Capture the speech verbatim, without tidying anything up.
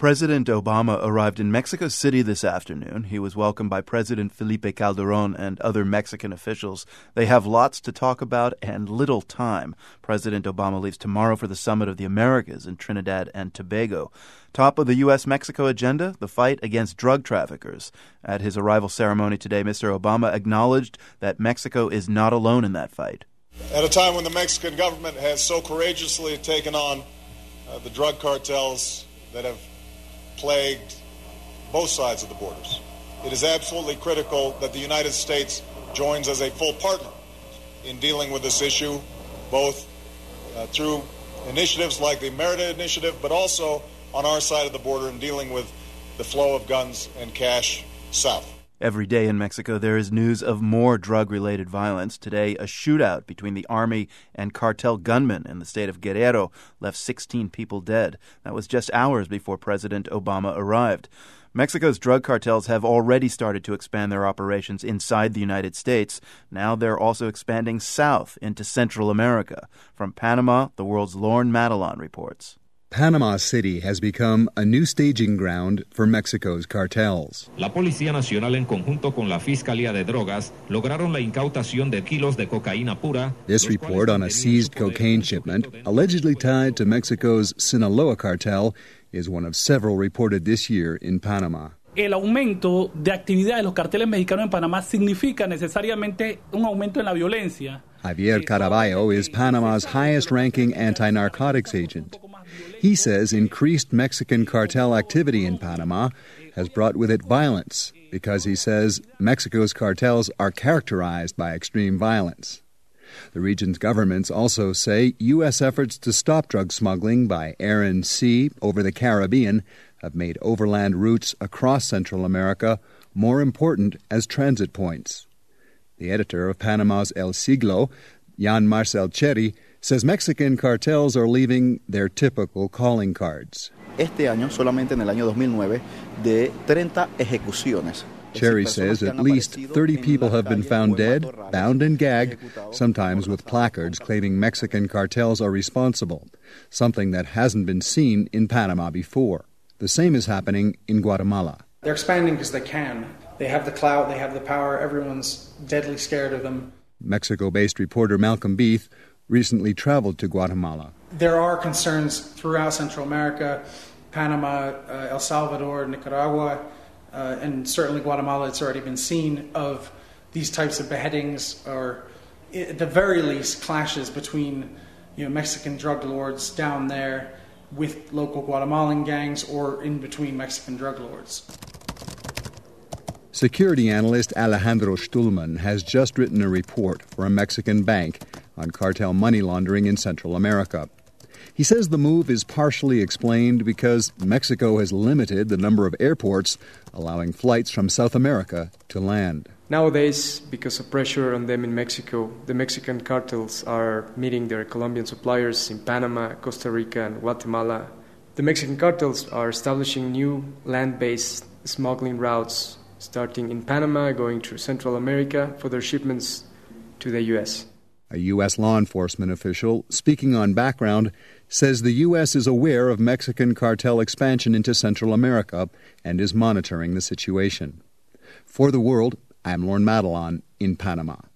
President Obama arrived in Mexico City this afternoon. He was welcomed by President Felipe Calderón and other Mexican officials. They have lots to talk about and little time. President Obama leaves tomorrow for the Summit of the Americas in Trinidad and Tobago. Top of the U S Mexico agenda, the fight against drug traffickers. At his arrival ceremony today, Mister Obama acknowledged that Mexico is not alone in that fight. At a time when the Mexican government has so courageously taken on uh, the drug cartels that have plagued both sides of the borders, it is absolutely critical that the United States joins as a full partner in dealing with this issue, both uh, through initiatives like the Merida Initiative, but also on our side of the border in dealing with the flow of guns and cash south. Every day in Mexico, there is news of more drug-related violence. Today, a shootout between the army and cartel gunmen in the state of Guerrero left sixteen people dead. That was just hours before President Obama arrived. Mexico's drug cartels have already started to expand their operations inside the United States. Now they're also expanding south into Central America. From Panama, the world's Lorne Madelon reports. Panama City has become a new staging ground for Mexico's cartels. La Policía Nacional en conjunto con la Fiscalía de Drogas lograron la incautación de kilos de cocaína pura. This report on a seized cocaine shipment, allegedly tied to Mexico's Sinaloa cartel, is one of several reported this year in Panama. El aumento de actividad de los carteles mexicanos en Panamá significa necesariamente un aumento en la violencia. Javier Caraballo is Panama's highest-ranking anti-narcotics agent. He says increased Mexican cartel activity in Panama has brought with it violence because, he says, Mexico's cartels are characterized by extreme violence. The region's governments also say U S efforts to stop drug smuggling by air and sea over the Caribbean have made overland routes across Central America more important as transit points. The editor of Panama's El Siglo, Jan Marcel Cherry, says Mexican cartels are leaving their typical calling cards. Este año, solamente en el año dos mil nueve, de treinta ejecuciones. Cherry says at least thirty people have been found dead, bound and gagged, sometimes with placards claiming Mexican cartels are responsible, something that hasn't been seen in Panama before. The same is happening in Guatemala. They're expanding because they can. They have the clout, they have the power, everyone's deadly scared of them. Mexico-based reporter Malcolm Beath recently traveled to Guatemala. There are concerns throughout Central America, Panama, uh, El Salvador, Nicaragua, uh, and certainly Guatemala. It's already been seen of these types of beheadings or, at the very least, clashes between you know, Mexican drug lords down there with local Guatemalan gangs or in between Mexican drug lords. Security analyst Alejandro Stulman has just written a report for a Mexican bank on cartel money laundering in Central America. He says the move is partially explained because Mexico has limited the number of airports allowing flights from South America to land. Nowadays, because of pressure on them in Mexico, the Mexican cartels are meeting their Colombian suppliers in Panama, Costa Rica, and Guatemala. The Mexican cartels are establishing new land-based smuggling routes, starting in Panama, going through Central America for their shipments to the U S. A U S law enforcement official, speaking on background, says the U S is aware of Mexican cartel expansion into Central America and is monitoring the situation. For The World, I'm Lorne Madelon in Panama.